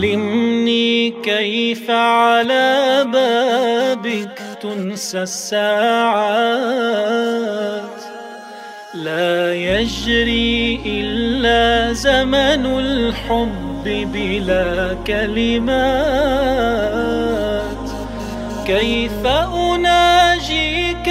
علمني كيف على بابك تنسى الساعات، لا يجري إلا زمن الحب بلا كلمات. كيف أناجيك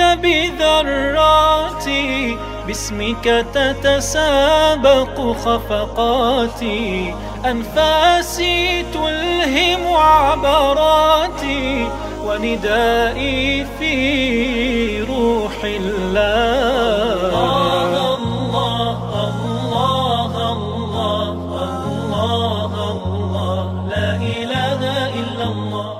بذراتي، باسمك تتسابق خفقاتي، أنفاسي تلهم عبراتي، وندائي في روح الله. الله الله الله الله الله، لا إله إلا الله.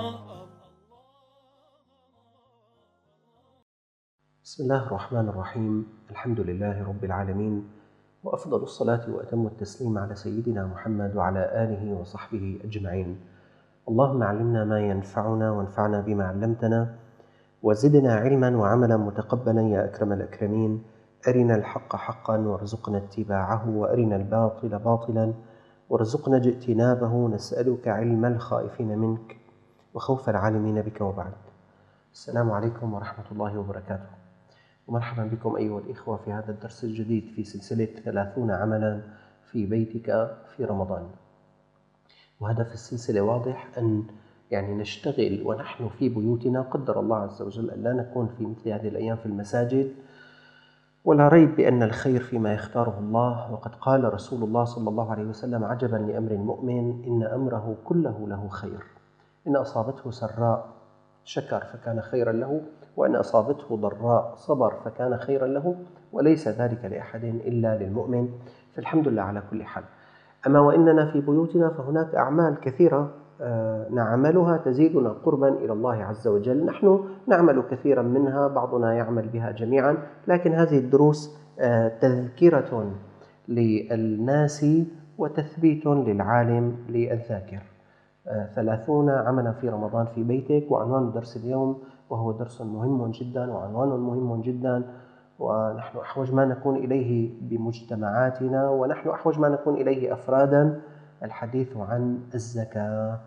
بسم الله الرحمن الرحيم. الحمد لله رب العالمين، وأفضل الصلاة وأتم التسليم على سيدنا محمد وعلى آله وصحبه أجمعين. اللهم علمنا ما ينفعنا وانفعنا بما علمتنا، وزدنا علما وعملا متقبلا يا أكرم الأكرمين. أرنا الحق حقا وارزقنا اتباعه، وأرنا الباطل باطلا وارزقنا اجتنابه. نسألك علم الخائفين منك وخوف العالمين بك، وبعد. السلام عليكم ورحمة الله وبركاته، ومرحبا بكم أيها الإخوة في هذا الدرس الجديد في سلسلة 30 عملا في بيتك في رمضان. وهدف السلسلة واضح، أن نشتغل ونحن في بيوتنا. قدر الله عز وجل أن لا نكون في مثل هذه الأيام في المساجد، ولا ريب بأن الخير فيما يختاره الله. وقد قال رسول الله صلى الله عليه وسلم: عجبا لأمر المؤمن، إن أمره كله له خير، إن أصابته سراء شكر فكان خيرا له، وإن أصابته ضراء صبر فكان خيرا له، وليس ذلك لأحد إلا للمؤمن. فالحمد لله على كل حال. أما وإننا في بيوتنا فهناك أعمال كثيرة نعملها تزيدنا قربا إلى الله عز وجل. نحن نعمل كثيرا منها، بعضنا يعمل بها جميعا، لكن هذه الدروس تذكرة للناس وتثبيت للعالم للذاكر. 30 عملا في رمضان في بيتك، وعنوان درس اليوم وهو درس مهم جدا وعنوان مهم جدا، ونحن أحوج ما نكون إليه بمجتمعاتنا، ونحن أحوج ما نكون إليه أفرادا. الحديث عن الزكاة.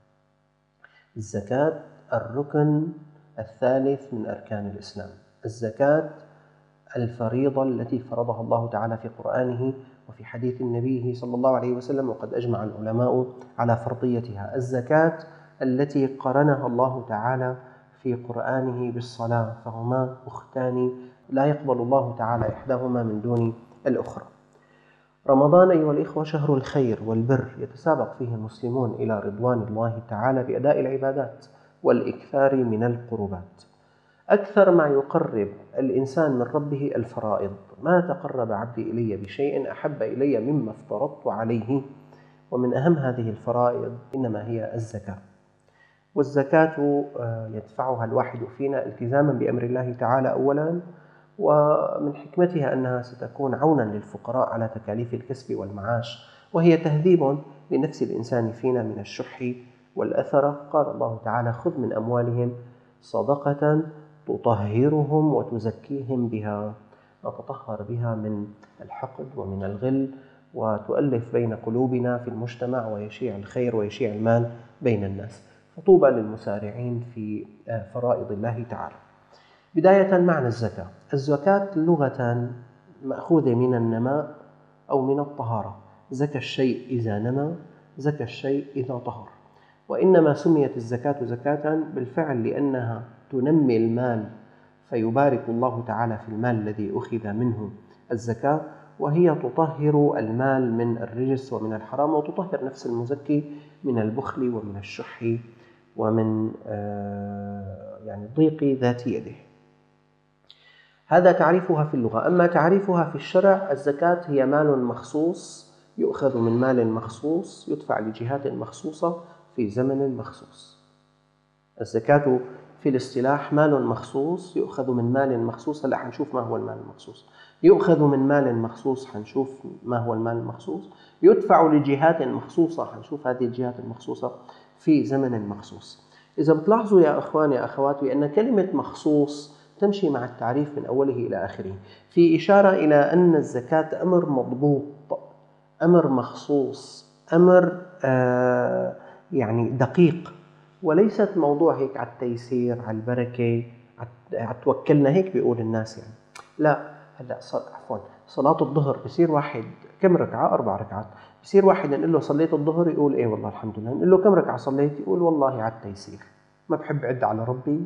الزكاة الركن الثالث من أركان الإسلام. الزكاة الفريضة التي فرضها الله تعالى في قرآنه وفي حديث النبي صلى الله عليه وسلم، وقد أجمع العلماء على فرضيتها. الزكاة التي قرنها الله تعالى في قرآنه بالصلاة، فهما أختان لا يقبل الله تعالى إحداهما من دون الأخرى. رمضان أيها الإخوة شهر الخير والبر، يتسابق فيه المسلمون إلى رضوان الله تعالى بأداء العبادات والإكثار من القربات. أكثر ما يقرب الإنسان من ربه الفرائض. ما تقرب عبدي إلي بشيء أحب إلي مما افترضت عليه. ومن أهم هذه الفرائض إنما هي الزكاة. والزكاة يدفعها الواحد فينا التزاما بأمر الله تعالى أولا، ومن حكمتها أنها ستكون عونا للفقراء على تكاليف الكسب والمعاش، وهي تهذيب لنفس الإنسان فينا من الشح والأثرة. قال الله تعالى: خذ من أموالهم صدقة تطهرهم وتزكيهم بها، نتطهر بها من الحقد ومن الغل، وتؤلف بين قلوبنا في المجتمع، ويشيع الخير ويشيع المال بين الناس. فطوبى للمسارعين في فرائض الله تعالى. بداية معنى الزكاة. الزكاة لغة مأخوذة من النماء أو من الطهارة. زكى الشيء إذا نمى، زكى الشيء إذا طهر. وإنما سميت الزكاة زكاة بالفعل لأنها تنمي المال، فيبارك الله تعالى في المال الذي أخذ منه الزكاة، وهي تطهر المال من الرجس ومن الحرام، وتطهر نفس المزكي من البخل ومن الشح ومن ضيق ذات يده. هذا تعريفها في اللغة. أما تعريفها في الشرع: الزكاة هي مال مخصوص يؤخذ من مال مخصوص يدفع لجهات مخصوصة في زمن مخصوص. الزكاة في الاصطلاح مال مخصوص يؤخذ من مال مخصوص. هلا حنشوف ما هو المال المخصوص. يؤخذ من مال مخصوص، حنشوف ما هو المال المخصوص. يدفع لجهات مخصوصة، حنشوف هذه الجهات المخصوصة في زمن مخصوص. إذا بتلاحظوا يا أخواني يا أخواتي أن كلمة مخصوص تمشي مع التعريف من أوله إلى آخره، في إشارة إلى أن الزكاة أمر مضبوط، أمر مخصوص، أمر يعني دقيق، وليست موضوع هيك على التيسير، على البركة، على توكلنا هيك بيقول الناس يعني. لا، هلا عفوا صلاة الظهر بصير واحد كم ركعة؟ 4 ركعات. بصير واحد نقول له صليت الظهر يقول ايه والله الحمد لله، نقول له كم ركعة صليت يقول والله على التيسير، ما بحب أعد على ربي.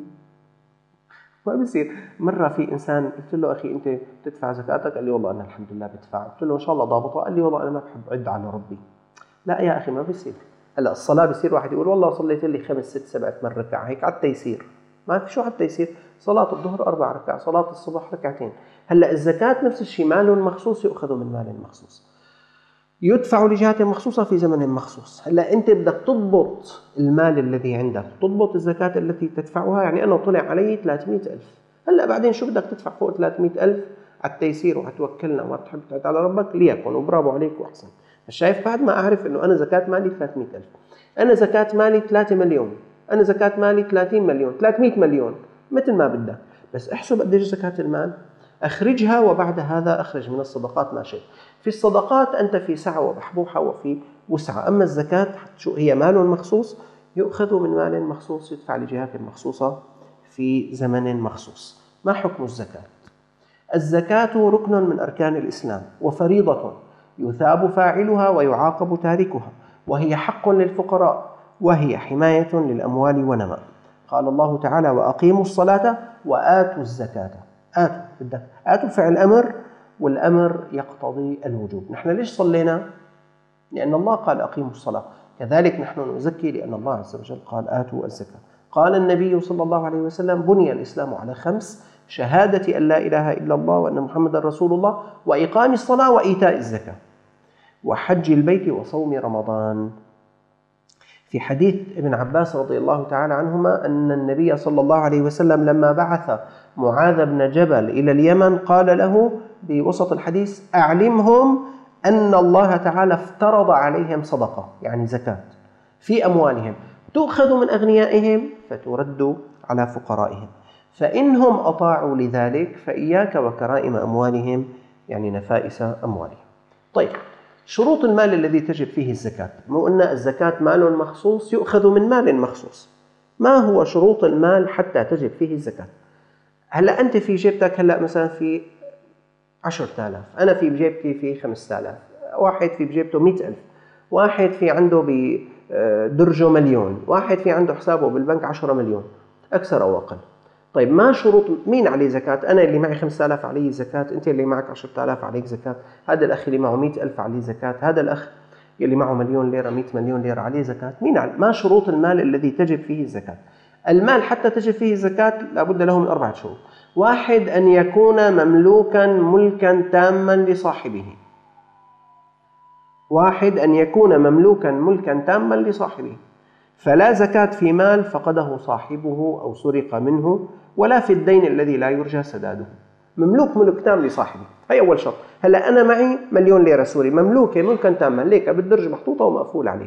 ما بصير. مرة في إنسان قلت له أخي أنت بتدفع زكاتك؟ قال لي والله أنا الحمد لله بدفع. قلت له إن شاء الله ضابطة؟ قال لي والله أنا ما بحب أعد على ربي. لا يا أخي ما بصير. هلا الصلاة بصير واحد يقول والله صليت لي 5 6 7 8 ركعة هيك على التيسير. ما في شو على التيسير؟ صلاة الظهر 4 ركعات، صلاة الصبح ركعتين. هلا الزكاة نفس الشيء، مال مخصوص يؤخذ من مال مخصوص، يدفع لجهة مخصوصة في زمن مخصوص. هلا أنت بدك تضبط المال الذي عندك، تضبط الزكاة التي تدفعها. يعني أنا طلع علي 300,000، هلا بعدين شو بدك تدفع فوق 300,000 على التيسير وهتوكلنا وما بتحب تعد على ربك ليكن وبرافو عليك وأحسن. شايف؟ بعد ما أعرف إنه أنا زكاة مالي 300,000، أنا زكاة مالي 3 مليون، أنا زكاة مالي 30 مليون، 300 مليون، مثل ما بدك، بس احسب قديش زكاة المال، أخرجها، وبعد هذا أخرج من الصدقات ما شئت. في الصدقات أنت في سعة وبحبوحة وفي وسعة. أما الزكاة شو هي؟ مال مخصوص يؤخذ من مال مخصوص يدفع لجهات مخصوصة في زمن مخصوص. ما حكم الزكاة؟ الزكاة ركن من أركان الإسلام وفريضة يثاب فاعلها ويعاقب تاركها، وهي حق للفقراء، وهي حماية للأموال ونماء. قال الله تعالى وأقيموا الصلاة وآتوا الزكاة. آتوا فعل أمر، والأمر يقتضي الوجوب. نحن ليش صلينا؟ لأن الله قال أقيموا الصلاة. كذلك نحن نزكي لأن الله عز وجل قال آتوا الزكاة. قال النبي صلى الله عليه وسلم بني الإسلام على 5: شهادة أن لا إله إلا الله وأن محمد رسول الله، وإقام الصلاة، وإيتاء الزكاة، وحج البيت، وصوم رمضان. في حديث ابن عباس رضي الله تعالى عنهما أن النبي صلى الله عليه وسلم لما بعث معاذ بن جبل إلى اليمن قال له بوسط الحديث أعلمهم أن الله تعالى افترض عليهم صدقة، يعني زكاة، في أموالهم تؤخذ من أغنيائهم فترد على فقرائهم، فإنهم أطاعوا لذلك فإياك وكرائم أموالهم، يعني نفائس أموالهم. طيب، شروط المال الذي تجب فيه الزكاة. مو قلنا الزكاة مال مخصوص يؤخذ من مال مخصوص. ما هو شروط المال حتى تجب فيه الزكاة؟ هلأ أنت في جيبتك هلأ مثلا في 10,000، أنا في جيبتي في 5,000، واحد في بجيبته 100,000، واحد في عنده بدرجه 1,000,000، واحد في عنده حسابه بالبنك 10 مليون، أكثر أو أقل. طيب ما شروط مين عليه زكاة؟ أنا اللي معي 5,000 عليه زكاة، أنت اللي معك 10,000 عليك زكاة، هذا الأخ اللي معه 100,000 عليه زكاة، هذا الأخ اللي معه 1,000,000 ليرة 100 مليون ليرة عليه زكاة. ما شروط المال الذي تجب فيه الزكاة؟ المال حتى تجب فيه الزكاة لابد له من 4 شروط. 1: أن يكون مملوكا ملكا تاما لصاحبه. 1: أن يكون مملوكا ملكا تاما لصاحبه، فلا زكاة في مال فقده صاحبه أو سرق منه، ولا في الدين الذي لا يرجى سداده. مملوك ملك تام لصاحبه، هي أول شرط. هلا أنا معي 1,000,000 ليرة سوري مملوكة ملكا تاما، ليك بالدرج محطوطة ومقفول عليه.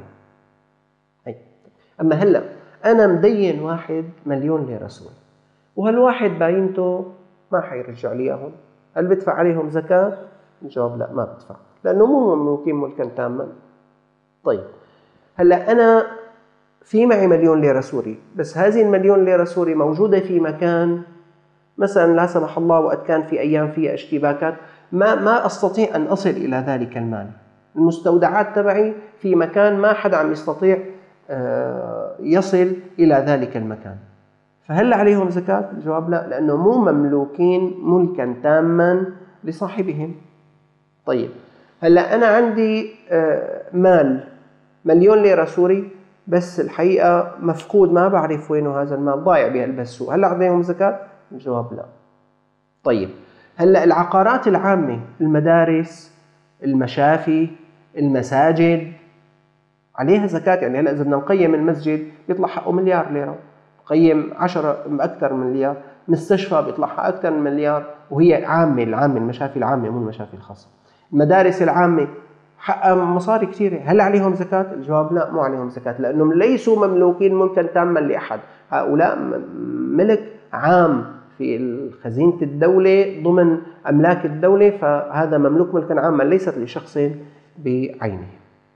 أما هلا أنا مدين واحد 1,000,000 ليرة سوري، وهالواحد باينته ما حيرجع لي إياهم، هل بدفع عليهم زكاة؟ الجواب لا، ما بدفع، لأنه مو مملوكين ملكا تاما. طيب هلا أنا في معي 1,000,000 ليرة سوري، بس هذه 1,000,000 ليرة سوري موجودة في مكان مثلا لا سمح الله وقت كان في أيام فيها اشتباكات ما أستطيع أن أصل إلى ذلك المال، المستودعات تبعي في مكان ما حدا عم يستطيع يصل إلى ذلك المكان، فهل عليهم زكاة؟ الجواب لا، لأنه مو مملوكين ملكا تاما لصاحبهم. طيب هلا أنا عندي مال 1,000,000 ليرة سوري، بس الحقيقة مفقود، ما بعرف وينه هذا المال، ضايع بقلب السوق، هل عليهم زكاة؟ الجواب لا. طيب هلا العقارات العامة، المدارس، المشافي، المساجد، عليها زكاة. يعني هلا إذا بدنا نقيم المسجد بيطلع حقه 1,000,000 ليرة، نقيم 10 أكثر من مليار، مستشفى بيطلع حقها أكثر من مليار، وهي عامة، المشافي العامة مو المشافي الخاصة. المدارس العامة حقها مصاري كثيرة، هل عليهم زكاة؟ الجواب لا، مو عليهم زكاة، لأنهم ليسوا مملوكين ملكا تاما لأحد، هؤلاء ملك عام في خزينة الدولة ضمن أملاك الدولة، فهذا مملوك ملكا عاما ليست لشخص بعينه.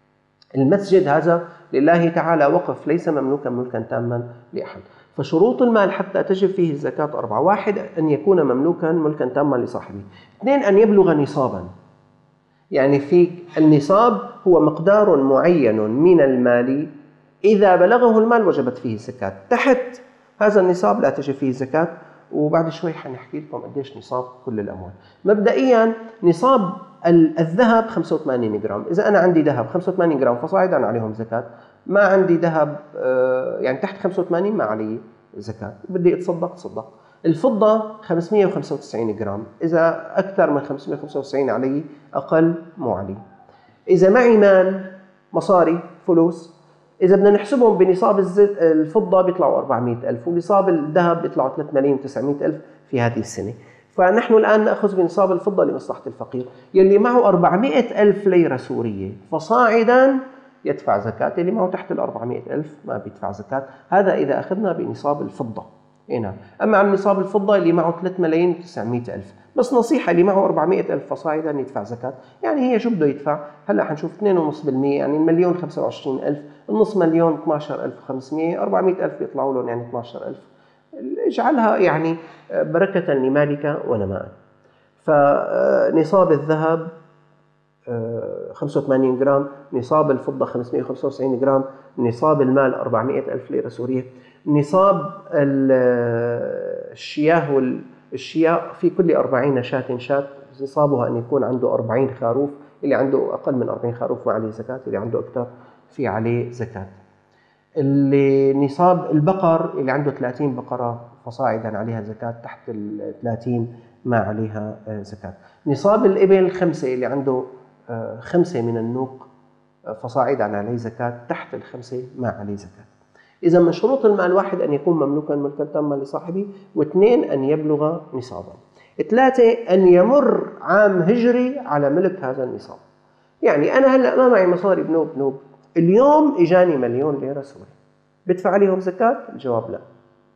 المسجد هذا لله تعالى وقف، ليس مملوكا ملكا تاما لأحد. فشروط المال حتى تجب فيه الزكاة 4: 1 أن يكون مملوكا ملكا تاما لصاحبه، 2 أن يبلغ نصابا، يعني في النصاب هو مقدار معين من المال إذا بلغه المال وجبت فيه الزكاة، تحت هذا النصاب لا تجب فيه الزكاة. وبعد شوي حنحكي لكم قديش نصاب كل الأموال. مبدئيا نصاب الذهب 85 جرام، إذا أنا عندي ذهب 85 جرام فصاعدا عليهم زكاة. ما عندي ذهب يعني تحت 85 ما عليه زكاة، بدي أتصدق. الفضة 595 جرام، إذا أكثر من 595 علي، أقل مو علي. إذا معي مال مصاري فلوس، إذا بدنا نحسبهم بنصاب الفضة بيطلعوا 400,000 ونصاب الذهب بيطلعوا 3,900,000 في هذه السنة. فنحن الآن نأخذ بنصاب الفضة لمصلحة الفقير، يلي معه 400,000 ليرة سورية فصاعدا يدفع زكاة، اللي معه تحت 400,000 ما بيدفع زكاة. هذا إذا أخذنا بنصاب الفضة. هنا أما عن نصاب الفضة اللي معه 3,900,000 بس نصيحة، اللي معه 400,000 فصاعدا يدفع زكاة. يعني هي شو بده يدفع؟ هلا حنشوف 2.5%، يعني المليون 25,000، النص مليون 12,500، 400,000 بيطلعوا لهم يعني 12,000. اجعلها يعني بركة لمالك ونماء. فنصاب الذهب 85 جرام، نصاب الفضة 595 جرام، نصاب المال 400,000 ليرة سورية. نصاب الشياه في كل 40 شاة نصابها أن يكون عنده 40 خروف، اللي عنده أقل من 40 خروف ما عليه زكاة، اللي عنده أكثر في عليه زكاة. اللي نصاب البقر اللي عنده 30 بقرة فصاعدا عليها زكاة، تحت 30 ما عليها زكاة. نصاب الإبل 5 اللي عنده 5 من النوق فصاعدا عليه زكاة، تحت 5 ما عليه زكاة. إذا من شروط المال: 1 أن يكون مملوكا ملكا تاما لصاحبه، و2 أن يبلغ نصابا، 3 أن يمر عام هجري على ملك هذا النصاب. يعني أنا هلأ ما معي مصاري بنوب، اليوم إجاني مليون ليرة سوري، بدفع عليهم زكاة؟ الجواب لا.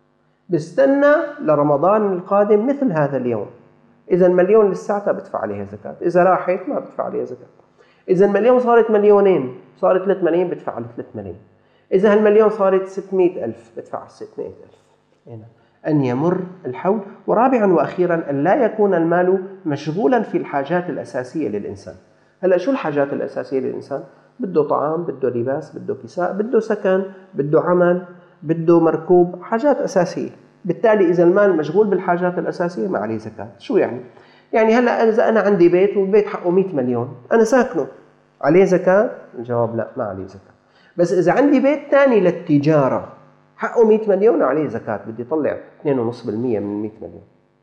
بستنى لرمضان القادم مثل هذا اليوم، إذا المليون لساتها بدفع عليها زكاة، إذا راحت ما بدفع عليها زكاة. إذا المليون صارت مليونين، صارت 3 ملايين، بدفع على 3 ملايين. إذا هالمليون صارت 600,000 بدفع على 600,000. هنا أن يمر الحول. ورابعا وأخيرا أن لا يكون المال مشغولا في الحاجات الأساسية للإنسان. هلأ شو الحاجات الأساسية للإنسان؟ بده طعام، بده لباس، بده كساء، بده سكن، بده عمل، بده مركوب، حاجات أساسية. بالتالي إذا المال مشغول بالحاجات الأساسية ما عليه زكاة. شو يعني؟ يعني هلأ إذا أنا عندي بيت والبيت حقه 100 مليون، أنا ساكنه، عليه زكاة؟ الجواب لا، ما عليه زكاة. بس إذا عندي بيت ثاني للتجارة حقه 100 مليون عليه زكاة، بدي طلع 2.5% من 100 مليون.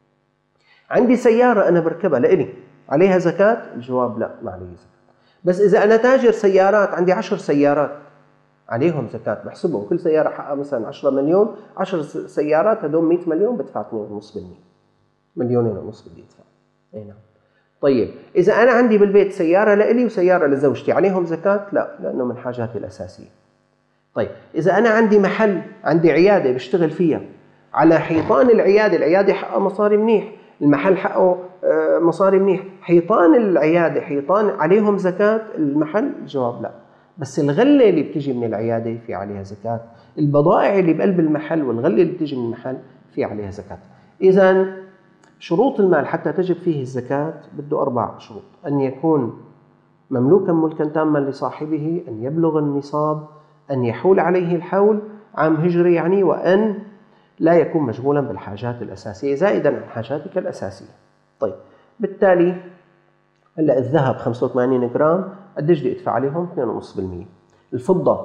عندي سيارة أنا بركبها لإلي، عليها زكاة؟ الجواب لا، ما عليه زكاة. بس إذا أنا تاجر سيارات، عندي 10 سيارات، عليهم زكاة، بحسبهم كل سيارة حقها مثلا 10 مليون، 10 سيارات هدول 100 مليون، بدفع 2.5%، 1.5 مليون بدي أدفع. نعم. طيب إذا أنا عندي بالبيت سيارة لإلي وسيارة لزوجتي، عليهم زكاة؟ لا، لأنه من حاجاتي الأساسية. طيب إذا أنا عندي محل، عندي عيادة بشتغل فيها، على حيطان العيادة حقها مصاري منيح، المحل حقه مصاري منيح، حيطان العيادة حيطان عليهم زكاة المحل؟ الجواب لا. بس الغلة اللي بتجي من العيادة في عليها زكاة، البضائع اللي بقلب المحل والغلة اللي بتجي من المحل في عليها زكاة. إذا شروط المال حتى تجب فيه الزكاة بده 4 شروط: أن يكون مملوكا ملكا تاما لصاحبه، أن يبلغ النصاب، أن يحول عليه الحول عام هجري يعني، وأن لا يكون مشغولا بالحاجات الأساسية زائدا عن حاجاتك الأساسية. طيب بالتالي هلا الذهب 85 جرام قديش بدي أدفع عليهم؟ 2.5%. الفضة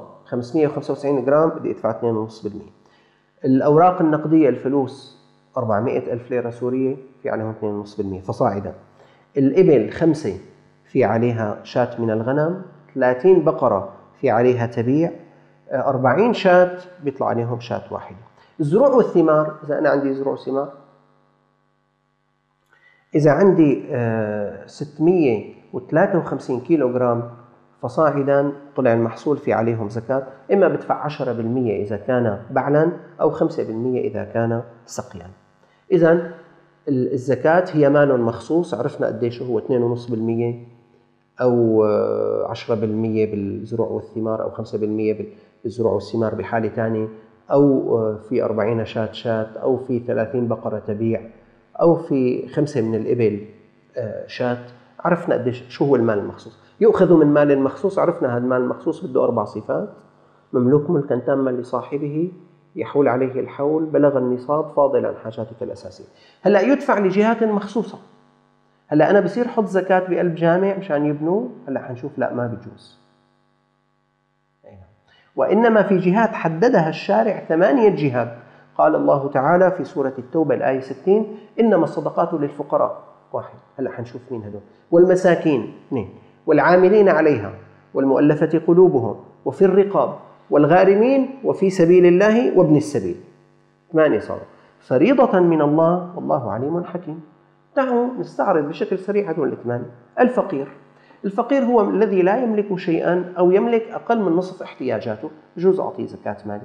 595 جرام بدي أدفع 2.5%. الأوراق النقدية الفلوس 400,000 ليرة سورية في عليهم 2.5% فصاعدا. الإبل 5 في عليها شاة من الغنم، 30 بقرة في عليها تبيع، 40 شاة بيطلع عليهم شاة واحدة. الزروع والثمار، إذا أنا عندي زروع ثمار، إذا عندي 653 كيلو جرام فصاعدا طلع المحصول في عليهم زكاة، إما بدفع 10% إذا كان بعلا أو 5% إذا كان سقيا. إذن الزكاة هي مال مخصوص، عرفنا قديش هو 2.5%، أو 10% بالزروع والثمار، أو 5% بالزروع والثمار بحالة ثانية، أو في 40 شاة، أو في 30 بقرة تبيع، أو في 5 من الإبل شاة. عرفنا قديش شو هو المال المخصوص. يؤخذ من مال مخصوص، عرفنا هذا المال المخصوص بده 4 صفات: مملوك ملكا تاما لصاحبه، يحول عليه الحول، بلغ النصاب، فاضل عن حاجاتك الأساسية. هلأ يدفع لجهات مخصوصة. هلأ أنا بصير حط زكاة بقلب جامع مشان يبنوه؟ هلأ حنشوف لا، ما بيجوز. وإنما في جهات حددها الشارع 8 جهات. قال الله تعالى في سورة التوبة الآية 60: إنما الصدقات للفقراء. 1. هلأ حنشوف مين هدول. والمساكين 2. والعاملين عليها، والمؤلفة قلوبهم، وفي الرقاب، والغارمين، وفي سبيل الله، وابن السبيل. 8 صاروا. فريضة من الله والله عليم حكيم. دعوا نستعرض بشكل سريع هدول ال8. الفقير هو الذي لا يملك شيئا أو يملك أقل من نصف احتياجاته، بجوز أعطيه زكاة مالي.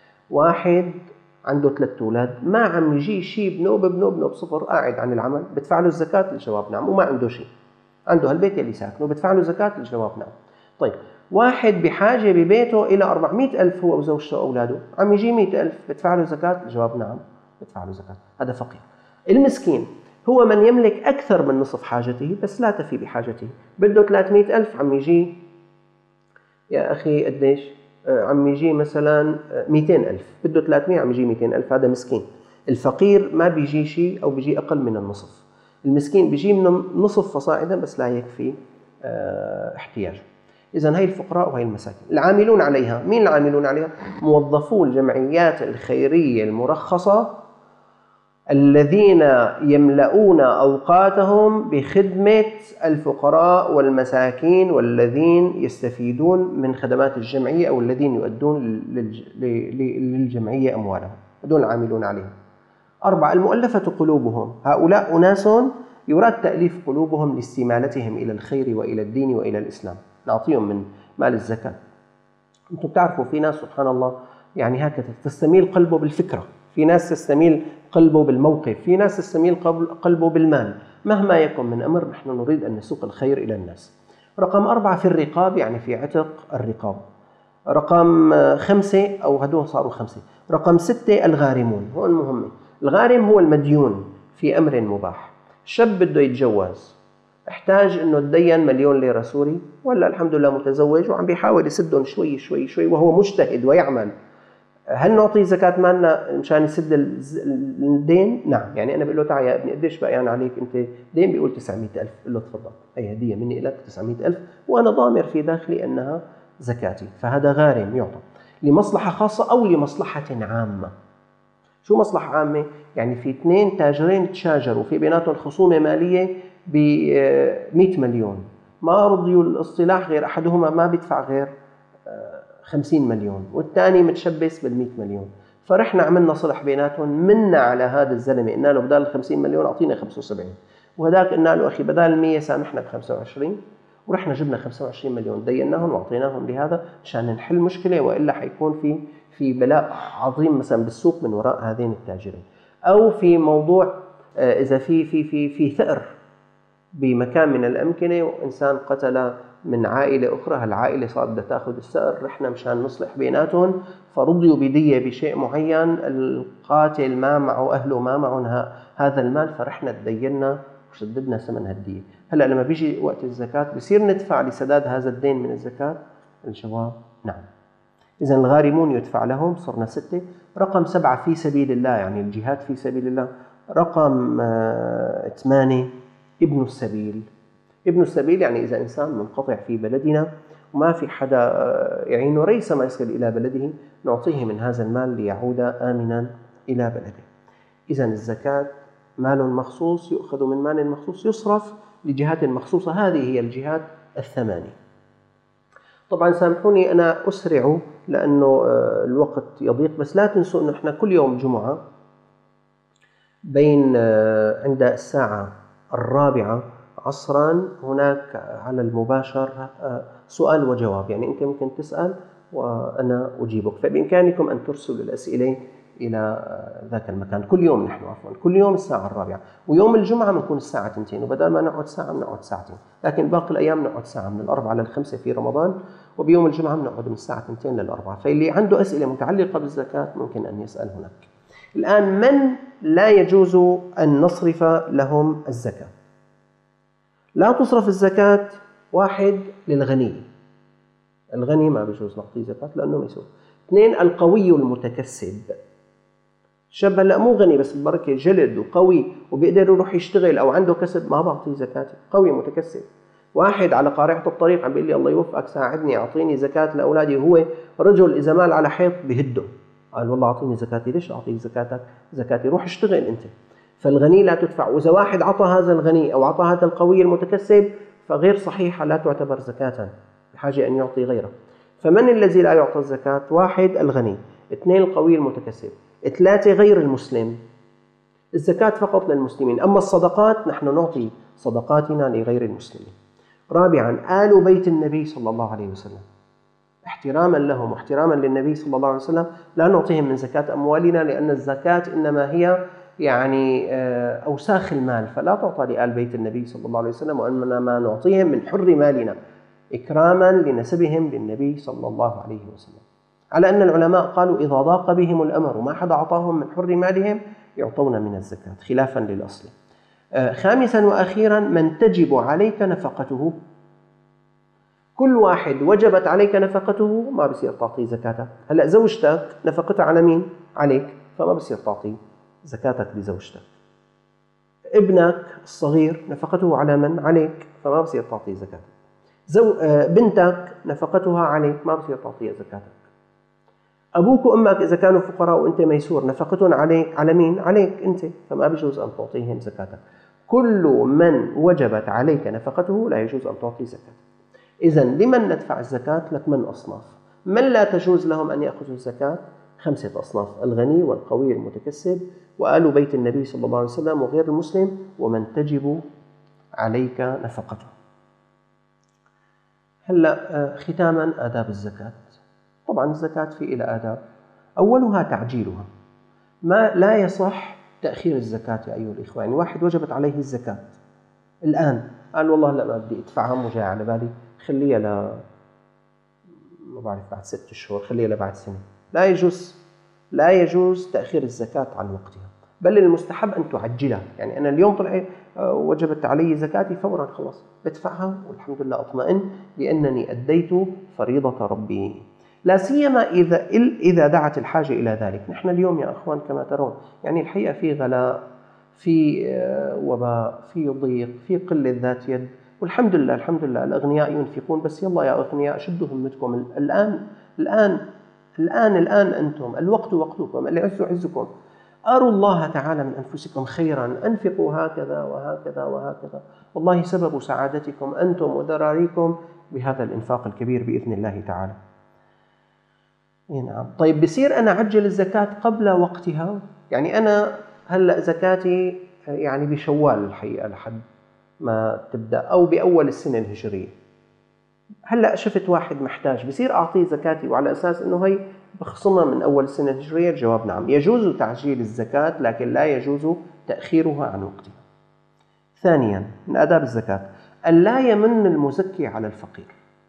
1 عنده 3 أولاد، ما عم يجي شيء بنوب صفر، قاعد عن العمل، بدفع له الزكاة؟ الجواب نعم. وما عنده شيء، عنده هالبيت اللي ساكنه، بدفع له زكاة؟ الجواب نعم. طيب 1 بحاجة ببيته إلى 400,000 هو وزوجته وأولاده، عم يجي 100,000، بدفع له زكاة؟ الجواب نعم، بدفع له زكاة. هذا فقير. المسكين هو من يملك أكثر من نصف حاجته بس لا تفي بحاجته، بده 300,000، عم يجي يا أخي قديش؟ عم يجي مثلا 200,000، بده 300، عم يجي 200,000، هذا مسكين. الفقير ما بيجي شيء أو بيجي أقل من النصف. المسكين بيجي من النصف فصاعدا بس لا يكفي احتياجه. إذن هاي الفقراء وهي المساكين. العاملون عليها، مين العاملون عليها؟ موظفو الجمعيات الخيرية المرخصة الذين يملؤون أوقاتهم بخدمة الفقراء والمساكين والذين يستفيدون من خدمات الجمعية أو الذين يؤدون للجمعية أموالهم، هذول العاملون عليهم. 4 المؤلفة قلوبهم، هؤلاء أناس يراد تأليف قلوبهم لاستمالتهم إلى الخير وإلى الدين وإلى الإسلام، نعطيهم من مال الزكاة. أنتم بتعرفوا في ناس سبحان الله يعني هكذا تستميل قلبه بالفكرة، في ناس تستميل قلبه بالموقف، في ناس تستميل قلبه بالمال. مهما يكن من أمر نحن نريد أن نسوق الخير إلى الناس. رقم 4 في الرقاب، يعني في عتق الرقاب. رقم 5 أو هدول صاروا 5. رقم 6 الغارمون، هو المهم. الغارم هو المديون في أمر مباح. شاب بده يتجوز، احتاج انه تدين 1,000,000 ليرة سوري، ولا الحمد لله متزوج وعم بيحاول يسدهم شوي شوي شوي وهو مجتهد ويعمل. هل نعطي زكاة مالنا مشان يسد الدين؟ نعم. يعني أنا بقول له تعال يا ابني قديش بقيان عليك أنت دين؟ بيقول 900,000. بقول له تفضل، هي هدية مني لك 900,000 وأنا ضامر في داخلي أنها زكاتي. فهذا غارم يعطى لمصلحة خاصة أو لمصلحة عامة. شو مصلحة عامة؟ يعني في 2 تاجرين تشاجروا في بيناتهم خصومة مالية ب100 مليون، ما رضيوا الاصطلاح غير أحدهما ما بيدفع غير 50 مليون والثاني متشبث بال100 مليون. فرحنا عملنا صلح بيناتهم، منا على هذا الزلمة قلنا له بدال 50 مليون أعطينا 75، وهذاك قلنا له أخي بدال 100 سامحنا ب25، ورحنا جبنا 25 مليون ديناهم وأعطيناهم لهذا مشان نحل مشكلة، وإلا حيكون في بلاء عظيم مثلا بالسوق من وراء هذين التاجرين. أو في موضوع إذا في ثأر بمكان من الأمكنة وإنسان قتل من عائلة أخرى، هالعائلة صارت بدها تأخذ الثأر، رحنا مشان نصلح بيناتهم فرضيوا بدية بشيء معين، القاتل ما معه أهله ما معهم هذا المال، فرحنا تدينا وشددنا ثمن هالدية. هلأ لما بيجي وقت الزكاة بصير ندفع لسداد هذا الدين من الزكاة؟ الجواب نعم. إذن الغارمون يدفع لهم، صرنا 6. رقم 7 في سبيل الله، يعني الجهاد في سبيل الله. رقم 8 ابن السبيل. ابن السبيل يعني إذا إنسان منقطع في بلدنا وما في حدا يعينه ريثما يصل إلى بلده، نعطيه من هذا المال ليعود آمنا إلى بلده. إذن الزكاة مال مخصوص يؤخذ من مال مخصوص يصرف لجهات مخصوصة، هذه هي الجهات 8. طبعا سامحوني أنا أسرع لأنه الوقت يضيق، بس لا تنسوا أنه إحنا كل يوم جمعة بين عند الساعة 4 عصرا هناك على المباشر سؤال وجواب، يعني أنت ممكن تسأل وأنا أجيبك، فبإمكانكم أن ترسلوا الأسئلة إلى ذاك المكان. كل يوم نحن كل يوم الساعة 4، ويوم الجمعة بنكون الساعة 2، وبدل ما نقعد ساعة بنقعد ساعتين، لكن باقي الأيام نقعد ساعة من 4 ل5 في رمضان، وبيوم الجمعة بنقعد من الساعة 2 ل4. فاللي عنده أسئلة متعلقة بالزكاة ممكن أن يسأل هناك. الآن من لا يجوز أن نصرف لهم الزكاة؟ لا تصرف الزكاة واحد للغني، الغني ما بيجوز نعطيه زكاة لأنه ميسور. 2 القوي المتكسب، شاب هلا مو غني بس البركة جلد وقوي وبيقدر يروح يشتغل أو عنده كسب، ما بعطيه زكاة. قوي متكسب. واحد على قارعة الطريق عم بيقول لي الله يوفقك ساعدني أعطيني زكاة لأولادي، هو رجل إذا مال على حيط بهده، قال والله أعطيني زكاتي. ليش أعطيك زكاتك؟ زكاتي روح اشتغل أنت. فالغني لا تدفع. وإذا واحد عطى هذا الغني أو عطى هذا القوي المتكسب فغير صحيحة، لا تعتبر زكاة، بحاجة أن يعطي غيره. فمن الذي لا يعطى الزكاة؟ 1 الغني، 2 القوي المتكسب، 3 غير المسلم. الزكاة فقط للمسلمين، أما الصدقات نحن نعطي صدقاتنا لغير المسلمين. 4 آل بيت النبي صلى الله عليه وسلم، احتراما لهم واحتراما للنبي صلى الله عليه وسلم لا نعطيهم من زكاة أموالنا، لأن الزكاة إنما هي يعني أوساخ المال، فلا تعطى لآل بيت النبي صلى الله عليه وسلم، وإنما نعطيهم من حر مالنا إكراما لنسبهم للنبي صلى الله عليه وسلم. على أن العلماء قالوا إذا ضاق بهم الأمر وما حدا أعطاهم من حر مالهم يعطون من الزكاة خلافا للأصل. 5 وأخيرا من تجب عليك نفقته، كل واحد وجبت عليك نفقته ما بصير تعطيه زكاتك. هلأ زوجتك نفقتها على مين؟ عليك، فما بصير تعطيه زكاتك لزوجتك. ابنك الصغير نفقته على من؟ عليك، فما بصير تعطيه زكاتك. بنتك نفقتها عليك، ما بصير تعطيها زكاتك. أبوك وأمك إذا كانوا فقراء وأنت ميسور نفقتهم عليك، على مين؟ عليك أنت، فما بيجوز أن تعطيهم زكاتك. كل من وجبت عليك نفقته لا يجوز أن تعطي زكاة. إذن لمن ندفع الزكاة؟ ل8 أصناف. من لا تجوز لهم أن يأخذوا الزكاة؟ 5 أصناف: الغني والقوي المتكسب وآل بيت النبي صلى الله عليه وسلم وغير المسلم ومن تجب عليك نفقته. هلأ ختاما آداب الزكاة. طبعا الزكاة في إلى آداب، أولها تعجيلها. ما لا يصح تأخير الزكاة يا أيها الإخوة. يعني واحد وجبت عليه الزكاة الآن قال والله لا ما بدي أدفعها، مو جاي على بالي، خليها ما بعرف بعد 6 شهور، خليها لبعد سنة. لا يجوز تأخير الزكاة عن وقتها، بل المستحب أن تعجلها. يعني أنا اليوم طلع وجبت علي زكاتي فورا خلاص بدفعها والحمد لله أطمئن لأنني أديت فريضة ربي، لا سيما إذا دعت الحاجة إلى ذلك. نحن اليوم يا أخوان كما ترون يعني الحقيقة في غلاء، في وباء، في ضيق، في قلة ذات يد، والحمد لله الحمد لله الأغنياء ينفقون. بس يلا يا أغنياء شدوا همتكم، الآن أنتم، الوقت وقتكم، العز عزكم. أروا الله تعالى من أنفسكم خيرا، أنفقوا هكذا وهكذا وهكذا، والله سبب سعادتكم أنتم وذراريكم بهذا الإنفاق الكبير بإذن الله تعالى. نعم. طيب بصير أنا أعجل الزكاة قبل وقتها؟ يعني أنا هلأ زكاتي يعني بشوال الحقيقة لحد ما تبدأ أو بأول السنة الهجرية. هلأ شفت واحد محتاج، بصير أعطيه زكاتي وعلى أساس أنه هي بخصمها من أول السنة الهجرية؟ الجواب نعم، يجوز تعجيل الزكاة لكن لا يجوز تأخيرها عن وقتها. ثانيا من آداب الزكاة أن لا يمن المزكي على الفقير.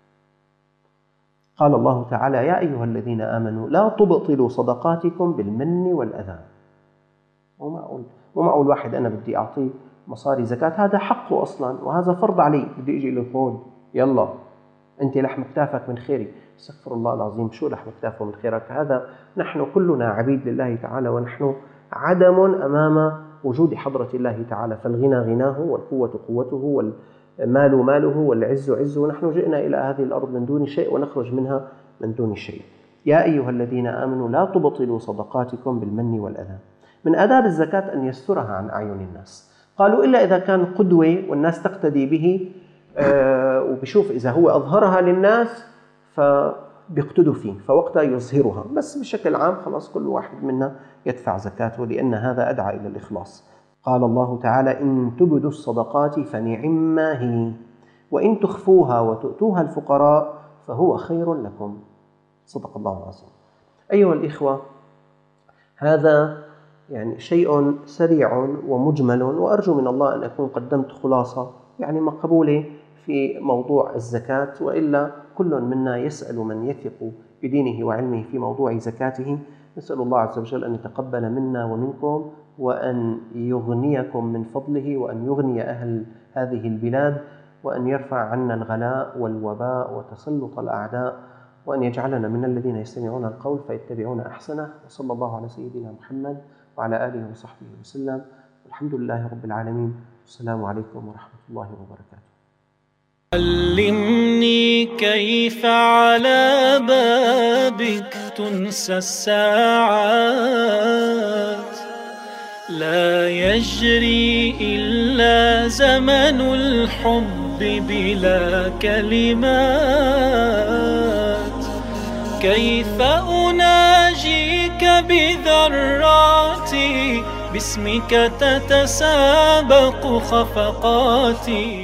قال الله تعالى يا أيها الذين آمنوا لا تبطلوا صدقاتكم بالمن والأذى. مو معقول واحد أنا بدي أعطيه مصاري زكاة، هذا حقه أصلا وهذا فرض علي، بدي أجي له خذ يلا أنت لحم كتافك من خيري. استغفر الله العظيم، شو لحم كتافه من خيرك؟ هذا نحن كلنا عبيد لله تعالى ونحن عدم أمام وجود حضرة الله تعالى، فالغنى غناه والقوة قوته والمال ماله والعز عزه، ونحن جئنا إلى هذه الأرض من دون شيء ونخرج منها من دون شيء. يا أيها الذين آمنوا لا تبطلوا صدقاتكم بالمن والأذى. من آداب الزكاة أن يسترها عن أعين الناس. قالوا إلا إذا كان قدوة والناس تقتدي به وبشوف إذا هو أظهرها للناس فبيقتدوا فيه فوقتها يظهرها، بس بشكل عام خلاص كل واحد منا يدفع زكاته لأن هذا أدعى إلى الإخلاص. قال الله تعالى إن تبدوا الصدقات فنعما هي وإن تخفوها وتؤتوها الفقراء فهو خير لكم. صدق الله العظيم. أيها الإخوة، هذا يعني شيء سريع ومجمل، وأرجو من الله أن أكون قدمت خلاصة يعني مقبولة في موضوع الزكاة، وإلا كل منا يسأل من يثق بدينه وعلمه في موضوع زكاته. نسأل الله عز وجل أن يتقبل منا ومنكم، وأن يغنيكم من فضله، وأن يغني أهل هذه البلاد، وأن يرفع عنا الغلاء والوباء وتسلط الأعداء، وأن يجعلنا من الذين يستمعون القول فيتبعون أحسنه. وصلى الله على سيدنا محمد وعلى آله وصحبه وسلم، والحمد لله رب العالمين. السلام عليكم ورحمة الله وبركاته. علمني كيف على بابك تنسى الساعات، لا يجري إلا زمن الحب بلا كلمات. كيف أناجيك بذراتي، باسمك تتسابق خفقاتي.